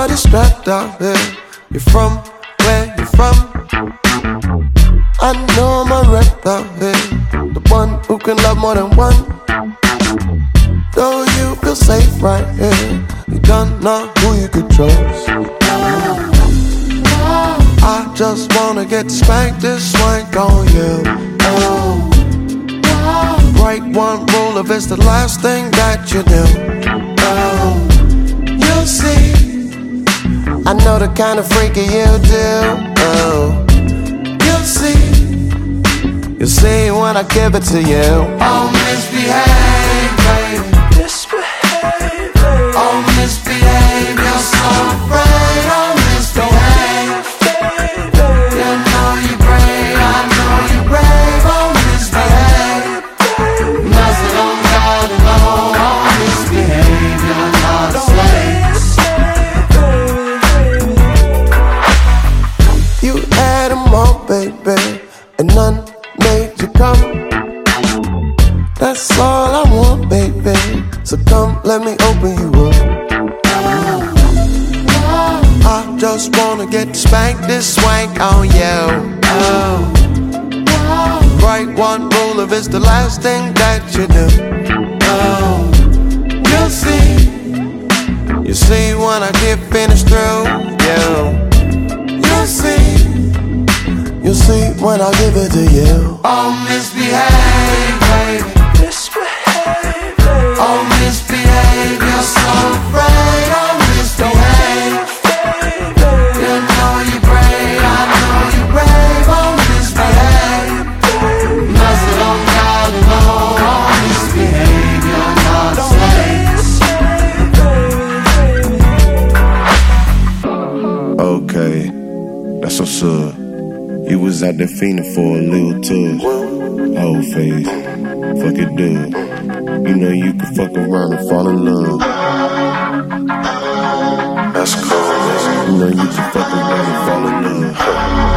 everybody strapped out here. You're from where you from? I know I'm a rep out here, the one who can love more than one. Though you feel safe right here, you don't know who you could trust. I just wanna get spanked this swank on you. Oh, break one rule if it's the last thing that you do. Oh, you'll see, I know the kind of freaky you do. Oh, you'll see when I give it to you. Oh, misbehave, baby. Misbehave, baby. Oh, misbehave, you're so afraid. Oh, misbehave, baby. You know you're brave, I know you're brave. Oh, misbehave, baby. Nothing on God alone. Oh, misbehave, you're not a slave. You had them all, baby, and none made you come. That's all I want, baby. So come, let me open you up. I just wanna get spanked this swank on you. Oh, break one rule if it's the last thing that you do. Oh, you'll see when I get finished through you. You'll see when I give it to you. Oh, misbehave, baby. Misbehave, baby. Oh, misbehave, you're so afraid. Oh, misbehave, baby. You know you're brave, I know you're brave. Oh, misbehave, baby. Nothing on God alone. Oh, misbehave, you're not a slave. Okay, that's what's up. You was out there fiending for a little touch. Whole face, fuck it, dude. You know you can fuck around and fall in love. That's cool, man. You know you can fuck around and fall in love.